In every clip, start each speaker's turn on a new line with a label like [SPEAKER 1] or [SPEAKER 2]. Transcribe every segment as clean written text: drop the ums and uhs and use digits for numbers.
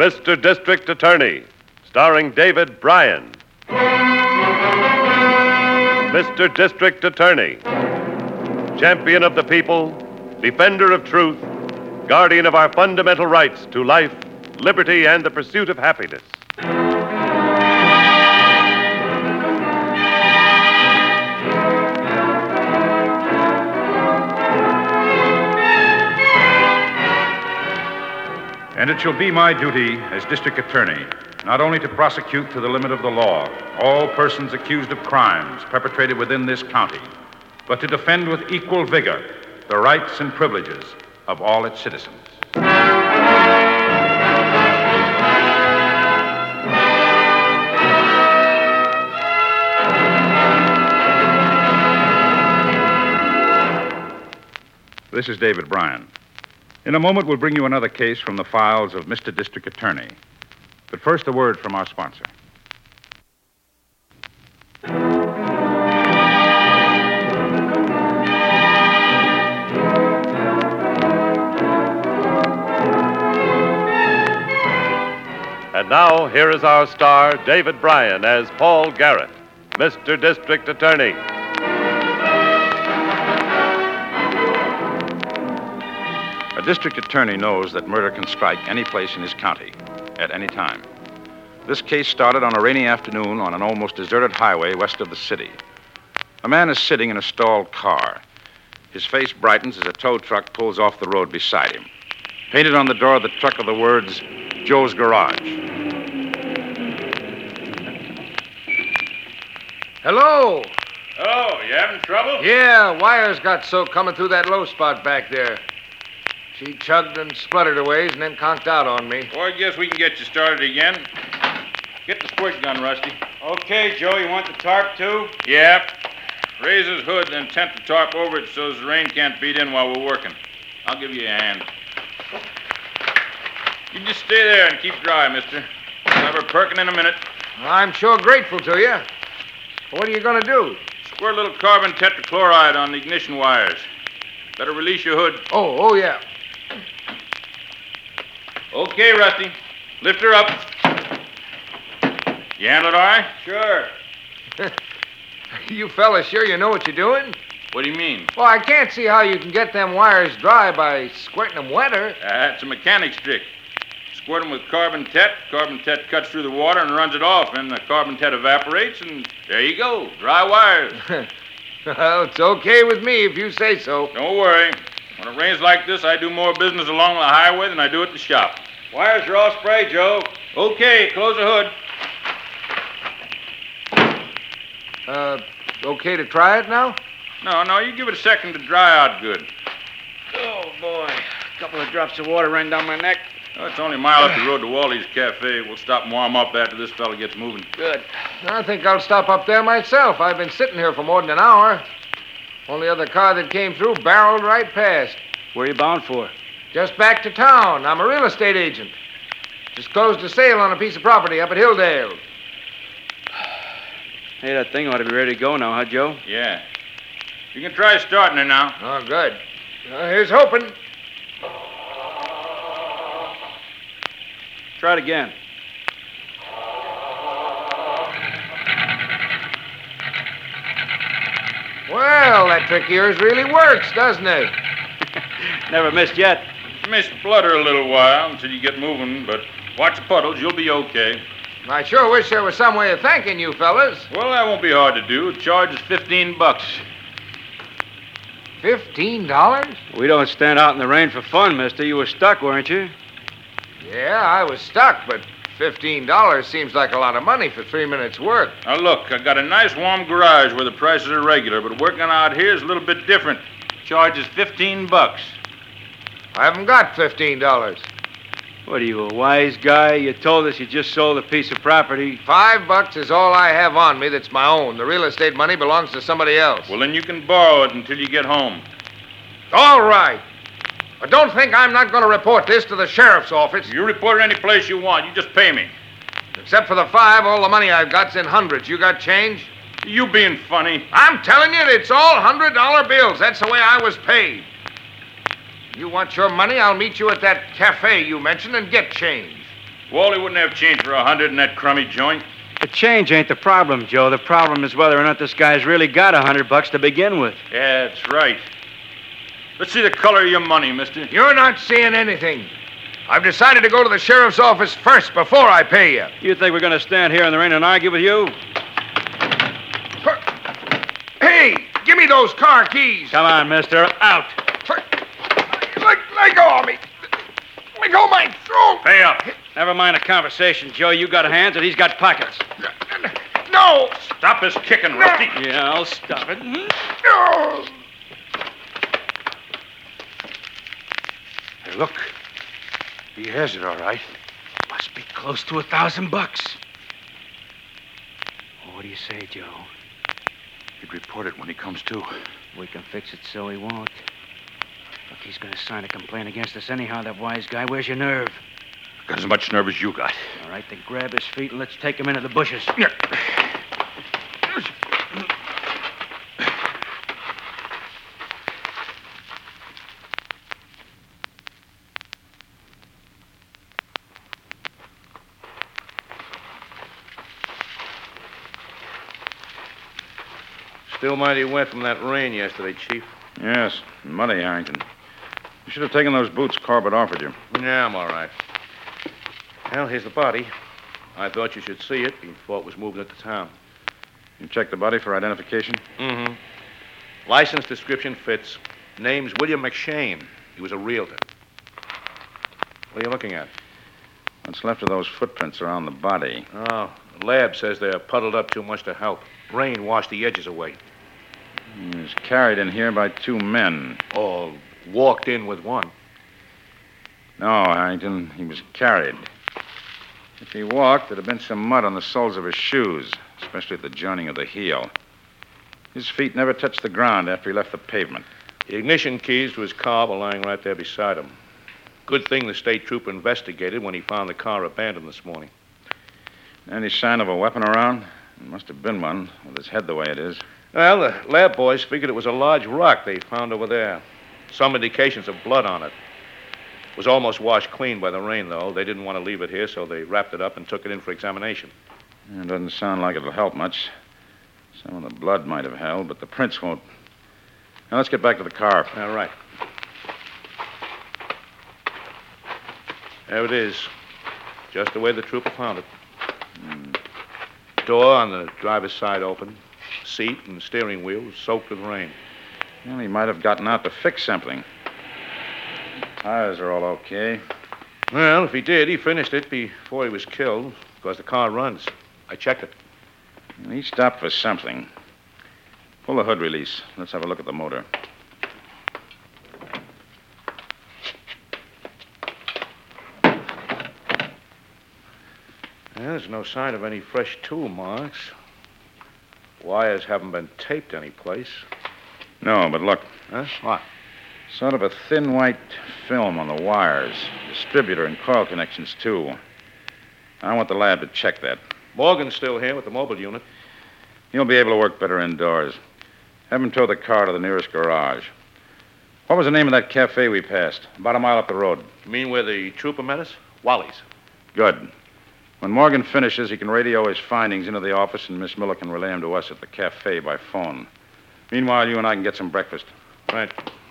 [SPEAKER 1] Mr. District Attorney, starring David Bryan. Mr. District Attorney, champion of the people, defender of truth, guardian of our fundamental rights to life, liberty, and the pursuit of happiness.
[SPEAKER 2] And it shall be my duty as district attorney not only to prosecute to the limit of the law all persons accused of crimes perpetrated within this county, but to defend with equal vigor the rights and privileges of all its citizens. This is David Bryan. In a moment, we'll bring you another case from the files of Mr. District Attorney. But first, a word from our sponsor.
[SPEAKER 1] And now, here is our star, David Bryan, as Paul Garrett, Mr. District Attorney.
[SPEAKER 2] A district attorney knows that murder can strike any place in his county, at any time. This case started on a rainy afternoon on an almost deserted highway west of the city. A man is sitting in a stalled car. His face brightens as a tow truck pulls off the road beside him. Painted on the door of the truck are the words, Joe's Garage.
[SPEAKER 3] Hello?
[SPEAKER 4] Oh, you having trouble?
[SPEAKER 3] Yeah, wires got soaked coming through that low spot back there. She chugged and spluttered a ways and then conked out on me.
[SPEAKER 4] Well, I guess we can get you started again. Get the squirt gun, Rusty.
[SPEAKER 5] Okay, Joe, you want the tarp, too?
[SPEAKER 4] Yep. Raise his hood, then tent the tarp over it so the rain can't beat in while we're working. I'll give you a hand. You just stay there and keep dry, mister. We'll have her perking in a minute.
[SPEAKER 3] I'm sure grateful to you. What are you going to do?
[SPEAKER 4] Squirt a little carbon tetrachloride on the ignition wires. Better release your hood.
[SPEAKER 3] Oh, yeah.
[SPEAKER 4] Okay, Rusty. Lift her up. You handle it all right?
[SPEAKER 5] Sure.
[SPEAKER 3] You fellas sure you know what you're doing?
[SPEAKER 4] What do you mean?
[SPEAKER 3] Well, I can't see how you can get them wires dry by squirting them wetter.
[SPEAKER 4] It's a mechanic's trick. Squirt them with carbon tet. Carbon tet cuts through the water and runs it off, and the carbon tet evaporates, and there you go. Dry wires.
[SPEAKER 3] Well, it's okay with me if you say so.
[SPEAKER 4] Don't worry. When it rains like this, I do more business along the highway than I do at the shop.
[SPEAKER 5] Wires are all sprayed, Joe.
[SPEAKER 4] Okay, close the hood.
[SPEAKER 3] Okay to try it now?
[SPEAKER 4] No, you give it a second to dry out good.
[SPEAKER 5] Oh, boy. A couple of drops of water ran down my neck.
[SPEAKER 4] Oh, it's only a mile up the road to Wally's Cafe. We'll stop and warm up after this fella gets moving.
[SPEAKER 5] Good.
[SPEAKER 3] I think I'll stop up there myself. I've been sitting here for more than an hour. Only other car that came through barreled right past.
[SPEAKER 5] Where are you bound for?
[SPEAKER 3] Just back to town. I'm a real estate agent. Just closed a sale on a piece of property up at Hilldale.
[SPEAKER 5] Hey, that thing ought to be ready to go now, huh, Joe?
[SPEAKER 4] Yeah. You can try starting her now.
[SPEAKER 3] Oh, good. Here's hoping.
[SPEAKER 5] Try it again.
[SPEAKER 3] Well, that trick of yours really works, doesn't it?
[SPEAKER 5] Never missed yet.
[SPEAKER 4] You may splutter a little while until you get moving, but watch the puddles. You'll be okay.
[SPEAKER 3] I sure wish there was some way of thanking you fellas.
[SPEAKER 4] Well, that won't be hard to do. The charge is $15.
[SPEAKER 3] $15?
[SPEAKER 5] We don't stand out in the rain for fun, mister. You were stuck, weren't you?
[SPEAKER 3] Yeah, I was stuck, but $15 seems like a lot of money for 3 minutes' work.
[SPEAKER 4] Now, look, I got a nice warm garage where the prices are regular, but working out here is a little bit different. Charge is $15.
[SPEAKER 3] I haven't got $15.
[SPEAKER 5] What are you, a wise guy? You told us you just sold a piece of property.
[SPEAKER 3] $5 is all I have on me that's my own. The real estate money belongs to somebody else.
[SPEAKER 4] Well, then you can borrow it until you get home.
[SPEAKER 3] All right. But don't think I'm not going to report this to the sheriff's office.
[SPEAKER 4] You report it any place you want. You just pay me.
[SPEAKER 3] Except for the 5, all the money I've got's in hundreds. You got change?
[SPEAKER 4] You being funny.
[SPEAKER 3] I'm telling you, it's all $100 bills. That's the way I was paid. You want your money, I'll meet you at that cafe you mentioned and get change.
[SPEAKER 4] Wally wouldn't have change for 100 in that crummy joint.
[SPEAKER 5] The change ain't the problem, Joe. The problem is whether or not this guy's really got $100 to begin with.
[SPEAKER 4] Yeah, that's right. Let's see the color of your money, mister.
[SPEAKER 3] You're not seeing anything. I've decided to go to the sheriff's office first before I pay you.
[SPEAKER 5] You think we're going to stand here in the rain and argue with you?
[SPEAKER 3] Hey, give me those car keys.
[SPEAKER 5] Come on, mister. Out.
[SPEAKER 3] Let go of me. Let go of my throat.
[SPEAKER 4] Pay up.
[SPEAKER 5] Never mind the conversation, Joe. You got hands and he's got pockets.
[SPEAKER 3] No.
[SPEAKER 4] Stop this kicking, Rusty.
[SPEAKER 5] Yeah, I'll stop it.
[SPEAKER 3] No.
[SPEAKER 5] Hey, look. He has it, all right. Must be close to $1,000. What do you say, Joe?
[SPEAKER 2] He'd report it when he comes to.
[SPEAKER 5] We can fix it so he won't. Look, he's going to sign a complaint against us anyhow, that wise guy. Where's your nerve?
[SPEAKER 2] Got as much nerve as you got.
[SPEAKER 5] All right, then grab his feet and let's take him into the bushes.
[SPEAKER 6] Still mighty wet from that rain yesterday, Chief.
[SPEAKER 2] Yes, muddy, Harrington. You should have taken those boots Corbett offered you.
[SPEAKER 6] Yeah, I'm all right. Well, here's the body. I thought you should see it before it was moved into town.
[SPEAKER 2] You checked the body for identification?
[SPEAKER 6] Mm-hmm. License description fits. Name's William McShane. He was a realtor. What are you looking at?
[SPEAKER 2] What's left of those footprints around the body?
[SPEAKER 6] Oh, the lab says they're puddled up too much to help. Rain washed the edges away.
[SPEAKER 2] He was carried in here by two men.
[SPEAKER 6] Or walked in with one.
[SPEAKER 2] No, Harrington, he was carried. If he walked, there'd have been some mud on the soles of his shoes, especially at the joining of the heel. His feet never touched the ground after he left the pavement.
[SPEAKER 6] The ignition keys to his car were lying right there beside him. Good thing the state trooper investigated when he found the car abandoned this morning.
[SPEAKER 2] Any sign of a weapon around? There must have been one, with his head the way it is.
[SPEAKER 6] Well, the lab boys figured it was a large rock they found over there. Some indications of blood on it. It was almost washed clean by the rain, though. They didn't want to leave it here, so they wrapped it up and took it in for examination.
[SPEAKER 2] It doesn't sound like it'll help much. Some of the blood might have held, but the prints won't. Now, let's get back to the car.
[SPEAKER 6] All right. There it is. Just the way the trooper found it. Door on the driver's side open. Seat and steering wheel soaked with rain.
[SPEAKER 2] Well, he might have gotten out to fix something. Tires are all okay.
[SPEAKER 6] Well, if he did, he finished it before he was killed, because the car runs. I checked it.
[SPEAKER 2] He stopped for something. Pull the hood release. Let's have a look at the motor.
[SPEAKER 6] There's no sign of any fresh tool marks. Wires haven't been taped anyplace.
[SPEAKER 2] No, but look.
[SPEAKER 6] Huh? What?
[SPEAKER 2] Sort of a thin white film on the wires. Distributor and coil connections, too. I want the lab to check that.
[SPEAKER 6] Morgan's still here with the mobile unit.
[SPEAKER 2] He'll be able to work better indoors. Have him tow the car to the nearest garage. What was the name of that cafe we passed? About a mile up the road.
[SPEAKER 6] You mean where the trooper met us? Wally's.
[SPEAKER 2] Good. When Morgan finishes, he can radio his findings into the office, and Miss Miller can relay them to us at the cafe by phone. Meanwhile, you and I can get some breakfast.
[SPEAKER 6] Right.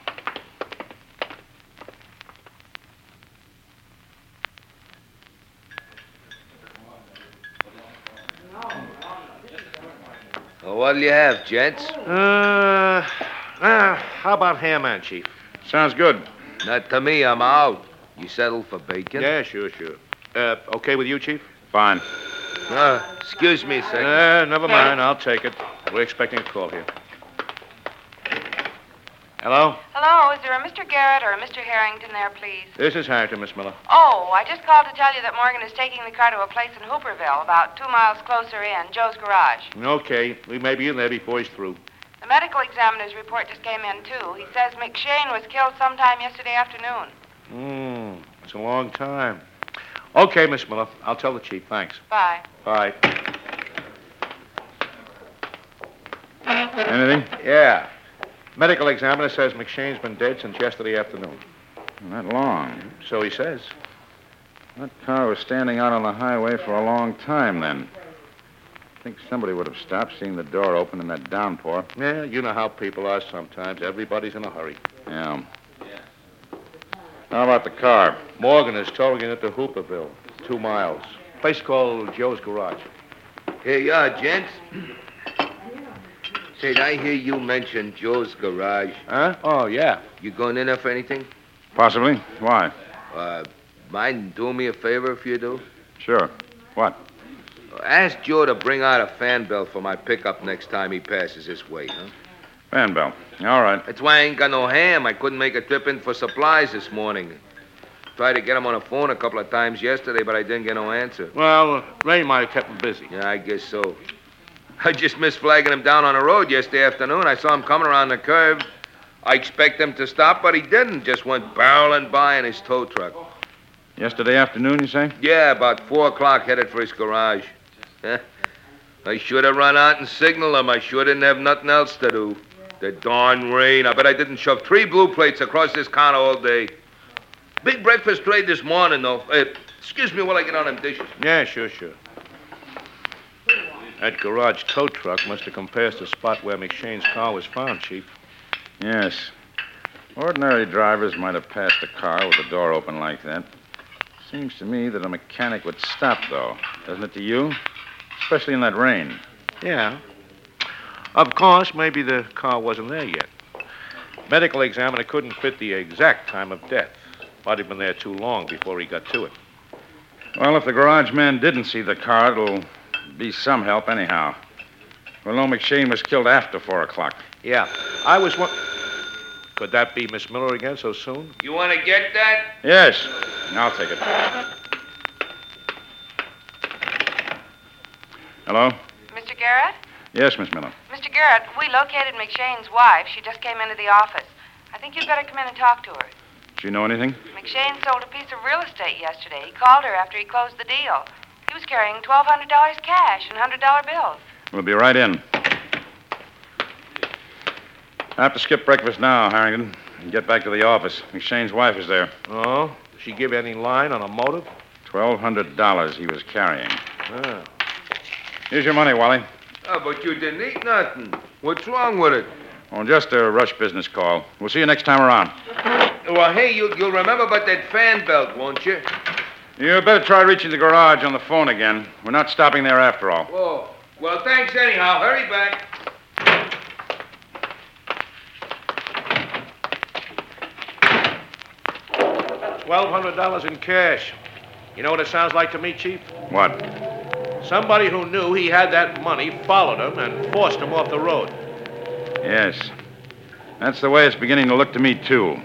[SPEAKER 3] Well, what'll you have, gents?
[SPEAKER 6] How about ham man, Chief?
[SPEAKER 2] Sounds good.
[SPEAKER 3] Not to me, I'm out. You settled for bacon?
[SPEAKER 6] Yeah, sure. Okay with you, Chief?
[SPEAKER 2] Fine.
[SPEAKER 3] Excuse me a second.
[SPEAKER 6] Never mind. I'll take it. We're expecting a call here. Hello?
[SPEAKER 7] Hello, is there a Mr. Garrett or a Mr. Harrington there, please?
[SPEAKER 6] This is Harrington, Miss Miller.
[SPEAKER 7] Oh, I just called to tell you that Morgan is taking the car to a place in Hooperville, about 2 miles closer in, Joe's garage.
[SPEAKER 6] Okay. We may be in there before he's through.
[SPEAKER 7] The medical examiner's report just came in, too. He says McShane was killed sometime yesterday afternoon.
[SPEAKER 6] It's a long time. Okay, Miss Miller. I'll tell the chief. Thanks.
[SPEAKER 7] Bye.
[SPEAKER 6] Bye.
[SPEAKER 2] Anything?
[SPEAKER 6] Yeah. Medical examiner says McShane's been dead since yesterday afternoon.
[SPEAKER 2] Not long.
[SPEAKER 6] So he says.
[SPEAKER 2] That car was standing out on the highway for a long time then. I think somebody would have stopped seeing the door open in that downpour.
[SPEAKER 6] Yeah, you know how people are sometimes. Everybody's in a hurry.
[SPEAKER 2] Yeah. How about the car?
[SPEAKER 6] Morgan is towing it to Hooperville, 2 miles. Place called Joe's Garage.
[SPEAKER 8] Here you are, gents. Say, did I hear you mention Joe's Garage?
[SPEAKER 6] Huh? Oh, yeah.
[SPEAKER 8] You going in there for anything?
[SPEAKER 2] Possibly. Why?
[SPEAKER 8] Mind doing me a favor if you do?
[SPEAKER 2] Sure. What?
[SPEAKER 8] Ask Joe to bring out a fan belt for my pickup next time he passes this way, huh?
[SPEAKER 2] Fan bell. All right.
[SPEAKER 8] That's why I ain't got no ham. I couldn't make a trip in for supplies this morning. Tried to get him on the phone a couple of times yesterday, but I didn't get no answer.
[SPEAKER 6] Well, rain might have kept him busy.
[SPEAKER 8] Yeah, I guess so. I just missed flagging him down on the road yesterday afternoon. I saw him coming around the curve. I expect him to stop, but he didn't. Just went barreling by in his tow truck.
[SPEAKER 2] Yesterday afternoon, you say?
[SPEAKER 8] Yeah, about 4 o'clock, headed for his garage. I should have run out and signaled him. I sure didn't have nothing else to do. The darn rain. I bet I didn't shove 3 blue plates across this counter all day. Big breakfast trade this morning, though. Excuse me while I get on them dishes.
[SPEAKER 6] Yeah, sure. That garage tow truck must have come past the spot where McShane's car was found, Chief.
[SPEAKER 2] Yes. Ordinary drivers might have passed a car with the door open like that. Seems to me that a mechanic would stop, though. Doesn't it to you? Especially in that rain.
[SPEAKER 6] Yeah. Of course, maybe the car wasn't there yet. Medical examiner couldn't fit the exact time of death. Might have been there too long before he got to it.
[SPEAKER 2] Well, if the garage man didn't see the car, it'll be some help anyhow. We'll know McShane was killed after 4 o'clock.
[SPEAKER 6] Yeah. Could that be Miss Miller again so soon?
[SPEAKER 8] You want to get that?
[SPEAKER 2] Yes. I'll take it. Hello?
[SPEAKER 7] Mr. Garrett?
[SPEAKER 2] Yes, Miss Miller.
[SPEAKER 7] Mr. Garrett, we located McShane's wife. She just came into the office. I think you'd better come in and talk to her.
[SPEAKER 2] Does she know anything?
[SPEAKER 7] McShane sold a piece of real estate yesterday. He called her after he closed the deal. He was carrying $1,200 cash and $100 bills.
[SPEAKER 2] We'll be right in. I have to skip breakfast now, Harrington, and get back to the office. McShane's wife is there.
[SPEAKER 6] Oh? Did she give any line on a motive?
[SPEAKER 2] $1,200 he was carrying.
[SPEAKER 6] Ah.
[SPEAKER 2] Here's your money, Wally.
[SPEAKER 8] Oh, but you didn't eat nothing. What's wrong with it?
[SPEAKER 2] Oh, just a rush business call. We'll see you next time around.
[SPEAKER 8] Well, hey, you'll remember about that fan belt, won't you?
[SPEAKER 2] You better try reaching the garage on the phone again. We're not stopping there after all.
[SPEAKER 8] Oh, well, thanks anyhow. Hurry back.
[SPEAKER 6] $1,200 in cash. You know what it sounds like to me, Chief?
[SPEAKER 2] What?
[SPEAKER 6] Somebody who knew he had that money followed him and forced him off the road.
[SPEAKER 2] Yes. That's the way it's beginning to look to me, too.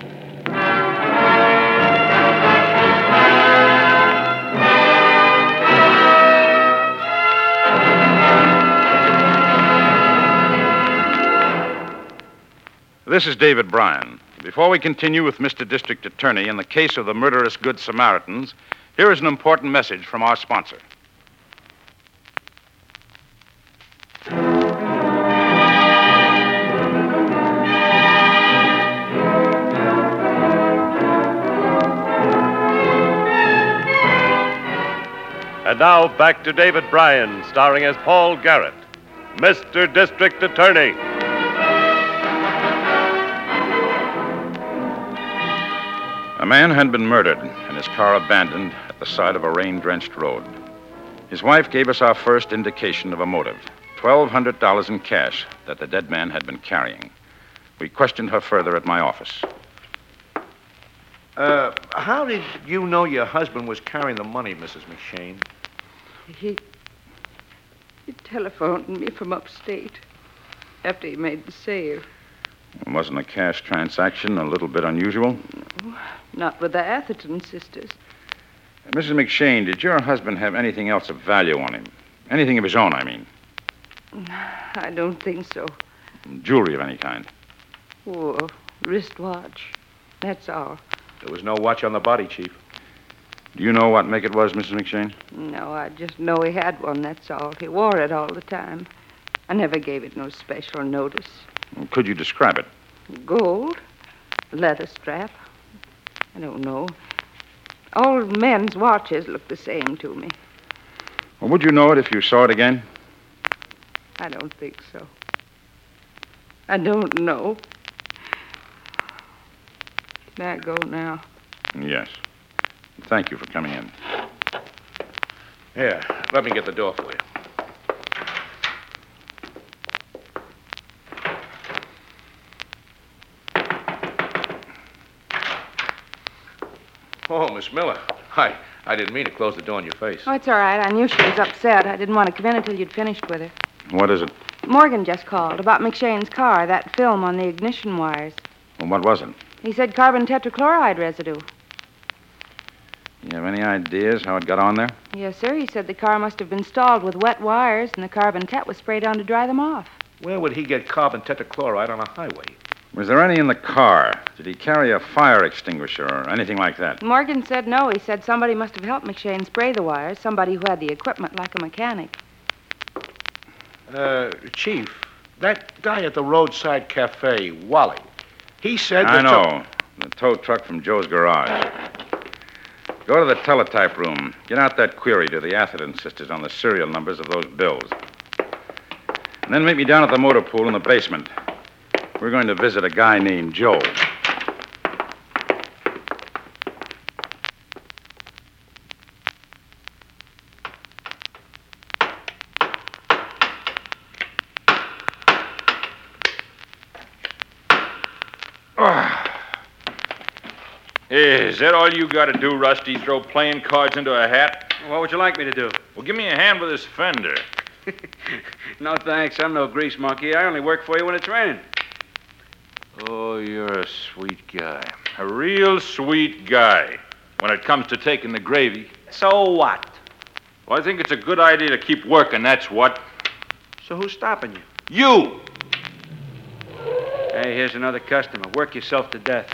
[SPEAKER 2] This is David Bryan. Before we continue with Mr. District Attorney in the case of the murderous Good Samaritans, here is an important message from our sponsor.
[SPEAKER 1] And now back to David Bryan, starring as Paul Garrett, Mr. District Attorney.
[SPEAKER 2] A man had been murdered and his car abandoned at the side of a rain-drenched road. His wife gave us our first indication of a motive, $1,200 in cash that the dead man had been carrying. We questioned her further at my office.
[SPEAKER 6] How did you know your husband was carrying the money, Mrs. McShane?
[SPEAKER 9] He telephoned me from upstate after he made the sale.
[SPEAKER 2] Wasn't a cash transaction a little bit unusual?
[SPEAKER 9] No, not with the Atherton sisters.
[SPEAKER 2] Mrs. McShane, did your husband have anything else of value on him? Anything of his own, I mean.
[SPEAKER 9] I don't think so.
[SPEAKER 2] Jewelry of any kind?
[SPEAKER 9] Oh, a wristwatch. That's all.
[SPEAKER 6] There was no watch on the body, Chief.
[SPEAKER 2] Do you know what make it was, Mrs. McShane?
[SPEAKER 9] No, I just know he had one, that's all. He wore it all the time. I never gave it no special notice.
[SPEAKER 2] Could you describe it?
[SPEAKER 9] Gold, leather strap. I don't know. Old men's watches look the same to me.
[SPEAKER 2] Well, would you know it if you saw it again?
[SPEAKER 9] I don't think so. I don't know. Can I go now?
[SPEAKER 2] Yes. Thank you for coming in.
[SPEAKER 6] Here, let me get the door for you. Oh, Miss Miller. I didn't mean to close the door in your face.
[SPEAKER 9] Oh, it's all right. I knew she was upset. I didn't want to come in until you'd finished with her.
[SPEAKER 2] What is it?
[SPEAKER 9] Morgan just called about McShane's car, that film on the ignition wires.
[SPEAKER 2] Well, what was it?
[SPEAKER 9] He said carbon tetrachloride residue.
[SPEAKER 2] You have any ideas how it got on there?
[SPEAKER 9] Yes, sir. He said the car must have been stalled with wet wires and the carbon tet was sprayed on to dry them off.
[SPEAKER 6] Where would he get carbon tetrachloride on a highway?
[SPEAKER 2] Was there any in the car? Did he carry a fire extinguisher or anything like that?
[SPEAKER 9] Morgan said no. He said somebody must have helped McShane spray the wires, somebody who had the equipment like a mechanic.
[SPEAKER 6] Chief, that guy at the roadside cafe, Wally, he said
[SPEAKER 2] I know. The tow truck from Joe's garage. Go to the teletype room. Get out that query to the Atherton sisters on the serial numbers of those bills. And then meet me down at the motor pool in the basement. We're going to visit a guy named Joe.
[SPEAKER 4] Is that all you got to do, Rusty? Throw playing cards into a hat?
[SPEAKER 5] What would you like me to do?
[SPEAKER 4] Well, give me a hand with this fender.
[SPEAKER 5] No, thanks. I'm no grease monkey. I only work for you when it's raining.
[SPEAKER 4] Oh, you're a sweet guy. A real sweet guy. When it comes to taking the gravy.
[SPEAKER 5] So what?
[SPEAKER 4] Well, I think it's a good idea to keep working, that's what.
[SPEAKER 5] So who's stopping you?
[SPEAKER 4] You!
[SPEAKER 5] Hey, here's another customer. Work yourself to death.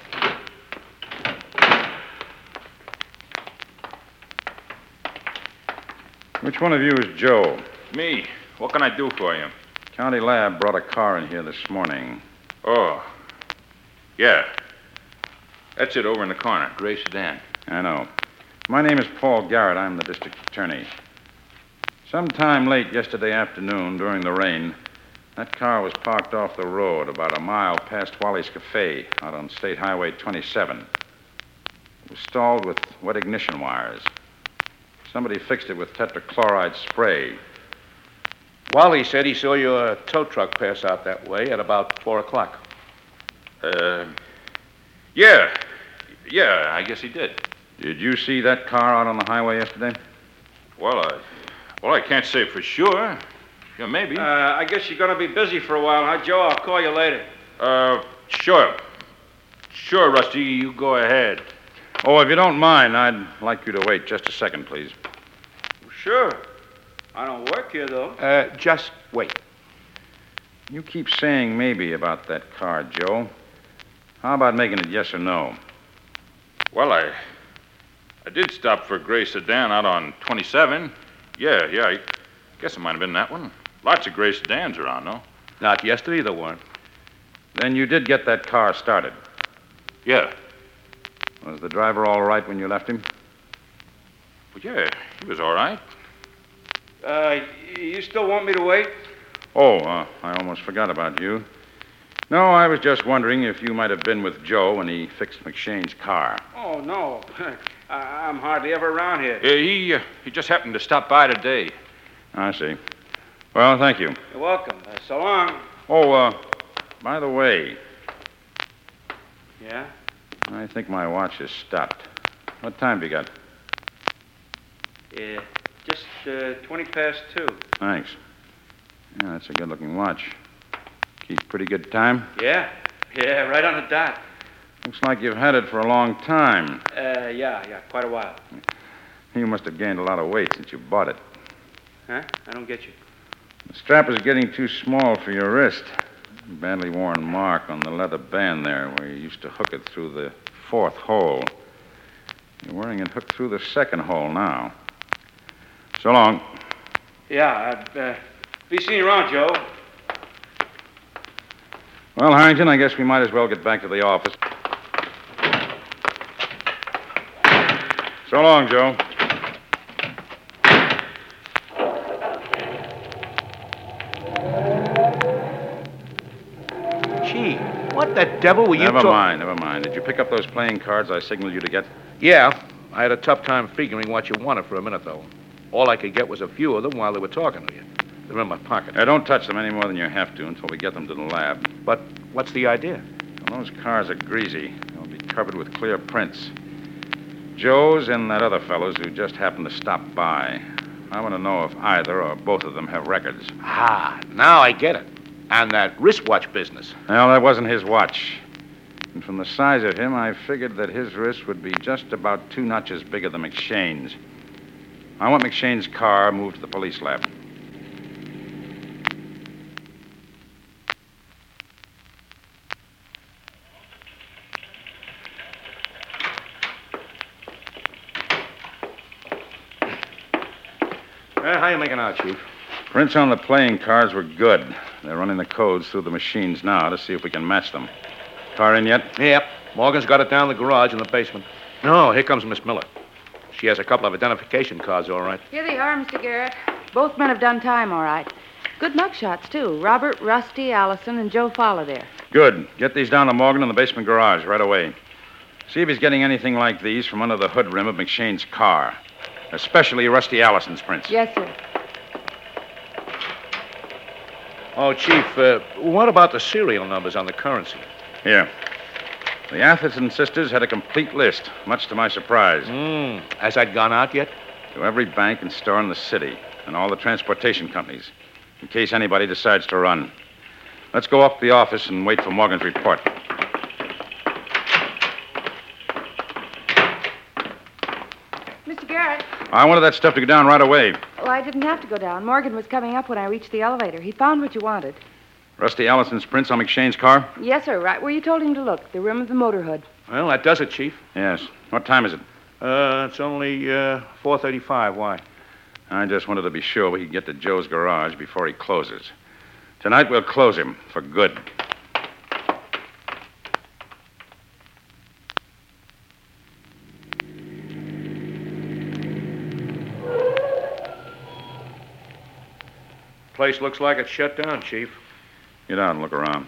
[SPEAKER 2] Which one of you is Joe?
[SPEAKER 4] Me. What can I do for you?
[SPEAKER 2] County Lab brought a car in here this morning.
[SPEAKER 4] Oh. Yeah. That's it over in the corner. Gray sedan.
[SPEAKER 2] I know. My name is Paul Garrett. I'm the district attorney. Sometime late yesterday afternoon, during the rain, that car was parked off the road about a mile past Wally's Cafe out on State Highway 27. It was stalled with wet ignition wires. Somebody fixed it with tetrachloride spray.
[SPEAKER 6] Wally said he saw your tow truck pass out that way at about 4 o'clock.
[SPEAKER 4] Yeah. Yeah, I guess he did.
[SPEAKER 2] Did you see that car out on the highway yesterday?
[SPEAKER 4] Well, I can't say for sure. Yeah, maybe.
[SPEAKER 5] I guess you're going to be busy for a while, huh, Joe? I'll call you later.
[SPEAKER 4] Sure. Sure, Rusty, you go ahead.
[SPEAKER 2] Oh, if you don't mind, I'd like you to wait just a second, please.
[SPEAKER 5] Sure. I don't work here, though.
[SPEAKER 6] Just wait.
[SPEAKER 2] You keep saying maybe about that car, Joe. How about making it yes or no?
[SPEAKER 4] Well, I did stop for a gray sedan out on 27. Yeah, I guess it might have been that one. Lots of gray sedans around, no?
[SPEAKER 6] Not yesterday, there weren't.
[SPEAKER 2] Then you did get that car started.
[SPEAKER 4] Yeah.
[SPEAKER 2] Was the driver all right when you left him?
[SPEAKER 4] Well, yeah, he was all right.
[SPEAKER 5] You still want me to wait?
[SPEAKER 2] Oh, I almost forgot about you. No, I was just wondering if you might have been with Joe when he fixed McShane's car.
[SPEAKER 5] Oh, no. I'm hardly ever around here.
[SPEAKER 4] He just happened to stop by today.
[SPEAKER 2] I see. Well, thank you.
[SPEAKER 5] You're welcome. So long.
[SPEAKER 2] Oh, by the way,
[SPEAKER 5] Yeah?
[SPEAKER 2] I think my watch has stopped. What time have you got?
[SPEAKER 5] Yeah, just 20 past 2.
[SPEAKER 2] Thanks. Yeah, that's a good-looking watch. Keeps pretty good time.
[SPEAKER 5] Yeah, right on the dot.
[SPEAKER 2] Looks like you've had it for a long time.
[SPEAKER 5] Yeah, quite a while.
[SPEAKER 2] You must have gained a lot of weight since you bought it.
[SPEAKER 5] Huh? I don't get you.
[SPEAKER 2] The strap is getting too small for your wrist. Badly worn mark on the leather band there where you used to hook it through the 4th hole. You're wearing it hooked through the 2nd hole now. So long.
[SPEAKER 5] Yeah, be seeing you around, Joe.
[SPEAKER 2] Well, Harrington, I guess we might as well get back to the office. So long, Joe.
[SPEAKER 6] Gee, what the devil were you
[SPEAKER 2] Never mind. Did you pick up those playing cards I signaled you to get?
[SPEAKER 6] Yeah. I had a tough time figuring what you wanted for a minute, though. All I could get was a few of them while they were talking to you. They're in my pocket.
[SPEAKER 2] Don't touch them any more than you have to until we get them to the lab.
[SPEAKER 6] But what's the idea?
[SPEAKER 2] Well, those cars are greasy. They'll be covered with clear prints. Joe's and that other fellow's who just happened to stop by. I want to know if either or both of them have records.
[SPEAKER 6] Ah, now I get it. And that wristwatch business.
[SPEAKER 2] Well, that wasn't his watch. And from the size of him, I figured that his wrist would be just about 2 notches bigger than McShane's. I want McShane's car moved to the police lab.
[SPEAKER 6] How you making out, Chief?
[SPEAKER 2] Prints on the playing cards were good. They're running the codes through the machines now to see if we can match them. Car in yet?
[SPEAKER 6] Yep. Morgan's got it down in the garage in the basement. No, here comes Miss Miller. She has a couple of identification cards, all right.
[SPEAKER 9] Here they are, Mr. Garrett. Both men have done time, all right. Good mugshots, too. Robert, Rusty, Allison, and Joe Fowler there.
[SPEAKER 2] Good. Get these down to Morgan in the basement garage right away. See if he's getting anything like these from under the hood rim of McShane's car. Especially Rusty Allison's prints.
[SPEAKER 9] Yes, sir.
[SPEAKER 6] Oh, Chief, what about the serial numbers on the currency?
[SPEAKER 2] Here. The Atherton sisters had a complete list, much to my surprise.
[SPEAKER 6] Has that gone out yet?
[SPEAKER 2] To every bank and store in the city, and all the transportation companies, in case anybody decides to run. Let's go up to the office and wait for Morgan's report.
[SPEAKER 9] Mr. Garrett.
[SPEAKER 2] I wanted that stuff to go down right away.
[SPEAKER 9] Oh, I didn't have to go down. Morgan was coming up when I reached the elevator. He found what you wanted.
[SPEAKER 2] Rusty Allison's prints on McShane's car?
[SPEAKER 9] Yes, sir. Right where you told him to look. The rim of the motor hood.
[SPEAKER 6] Well, that does it, Chief.
[SPEAKER 2] Yes. What time is it?
[SPEAKER 6] It's only 4:35. Why?
[SPEAKER 2] I just wanted to be sure we could get to Joe's garage before he closes. Tonight we'll close him for good.
[SPEAKER 6] Place looks like it's shut down, Chief.
[SPEAKER 2] Get out and look around.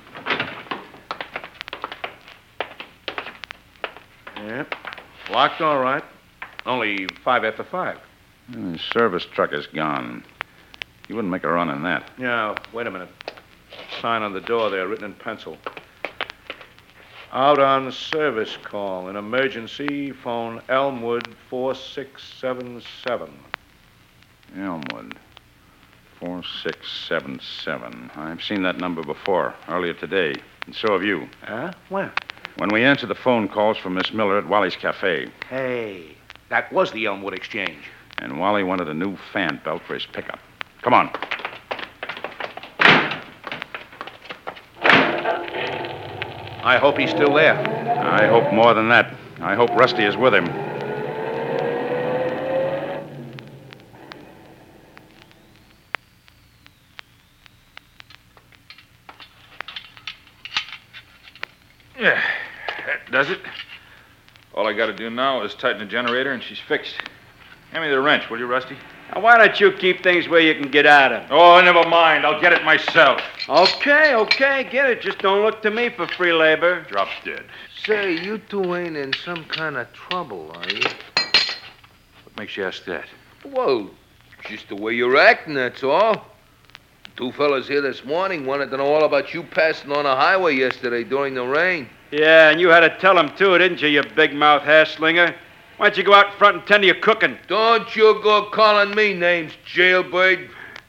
[SPEAKER 6] Yep. Locked all right. Only 5 after 5.
[SPEAKER 2] The service truck is gone. You wouldn't make a run in that.
[SPEAKER 6] Yeah, wait a minute. Sign on the door there, written in pencil. Out on service call. An emergency. Phone Elmwood 4677.
[SPEAKER 2] Elmwood. 4677. I've seen that number before, earlier today, and so have you.
[SPEAKER 6] Huh? Where?
[SPEAKER 2] When we answered the phone calls from Miss Miller at Wally's Cafe.
[SPEAKER 6] Hey, that was the Elmwood Exchange.
[SPEAKER 2] And Wally wanted a new fan belt for his pickup. Come on.
[SPEAKER 6] I hope he's still there.
[SPEAKER 2] I hope more than that. I hope Rusty is with him.
[SPEAKER 4] Yeah, that does it. All I got to do now is tighten the generator, and she's fixed. Hand me the wrench, will you, Rusty?
[SPEAKER 5] Now, why don't you keep things where you can get at 'em?
[SPEAKER 4] Oh, never mind. I'll get it myself.
[SPEAKER 5] Okay, get it. Just don't look to me for free labor.
[SPEAKER 4] Drop dead.
[SPEAKER 8] Say, you two ain't in some kind of trouble, are you?
[SPEAKER 4] What makes you ask that?
[SPEAKER 8] Well, just the way you're acting, that's all. Two fellas here this morning wanted to know all about you passing on a highway yesterday during the rain.
[SPEAKER 5] Yeah, and you had to tell him, too, didn't you, you big-mouth hair-slinger? Why don't you go out in front and tend to your cooking?
[SPEAKER 8] Don't you go calling me names, jailbird.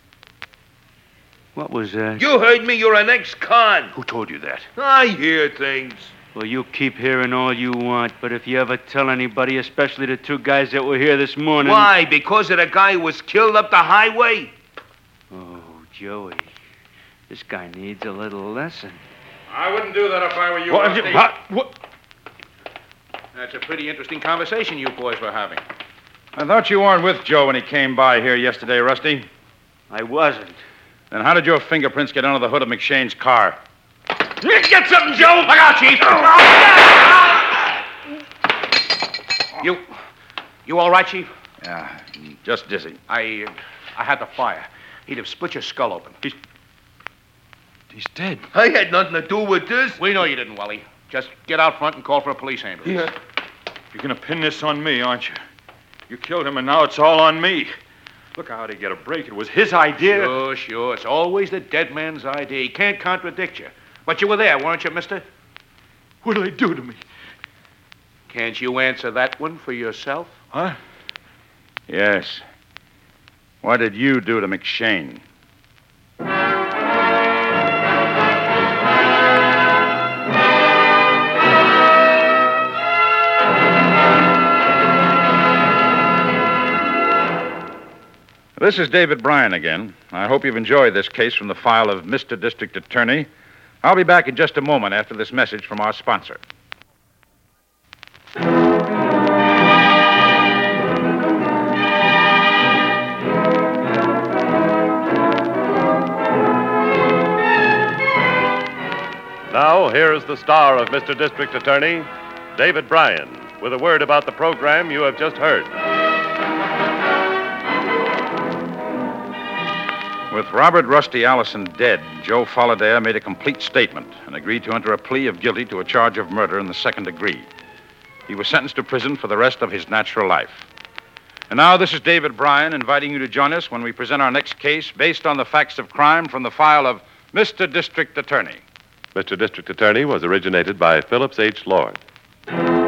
[SPEAKER 5] What was that?
[SPEAKER 8] You heard me, you're an ex-con.
[SPEAKER 4] Who told you that?
[SPEAKER 8] I hear things.
[SPEAKER 5] Well, you keep hearing all you want, but if you ever tell anybody, especially the two guys that were here this morning...
[SPEAKER 8] Why? Because of the guy who was killed up the highway?
[SPEAKER 5] Oh, Joey, this guy needs a little lesson.
[SPEAKER 2] I wouldn't do that if I were you,
[SPEAKER 6] What?
[SPEAKER 2] Rusty.
[SPEAKER 6] What? That's a pretty interesting conversation you boys were having.
[SPEAKER 2] I thought you weren't with Joe when he came by here yesterday, Rusty.
[SPEAKER 5] I wasn't.
[SPEAKER 2] Then how did your fingerprints get under the hood of McShane's car?
[SPEAKER 6] Get something, Joe! Look out, Chief! You all right, Chief?
[SPEAKER 2] Yeah, just dizzy.
[SPEAKER 6] I had the fire. He'd have split your skull open.
[SPEAKER 4] He's dead.
[SPEAKER 8] I had nothing to do with this.
[SPEAKER 6] We know you didn't, Wally. Just get out front and call for a police ambulance.
[SPEAKER 8] Yeah.
[SPEAKER 4] You're going to pin this on me, aren't you? You killed him, and now it's all on me. Look how he get a break. It was his idea.
[SPEAKER 6] Sure. It's always the dead man's idea. He can't contradict you. But you were there, weren't you, mister?
[SPEAKER 4] What did they do to me?
[SPEAKER 6] Can't you answer that one for yourself?
[SPEAKER 4] Huh?
[SPEAKER 2] Yes. What did you do to McShane? This is David Bryan again. I hope you've enjoyed this case from the file of Mr. District Attorney. I'll be back in just a moment after this message from our sponsor.
[SPEAKER 1] Now, here is the star of Mr. District Attorney, David Bryan, with a word about the program you have just heard.
[SPEAKER 2] With Robert Rusty Allison dead, Joe Follidaire made a complete statement and agreed to enter a plea of guilty to a charge of murder in the second degree. He was sentenced to prison for the rest of his natural life. And now, this is David Bryan inviting you to join us when we present our next case based on the facts of crime from the file of Mr. District Attorney.
[SPEAKER 1] Mr. District Attorney was originated by Phillips H. Lord.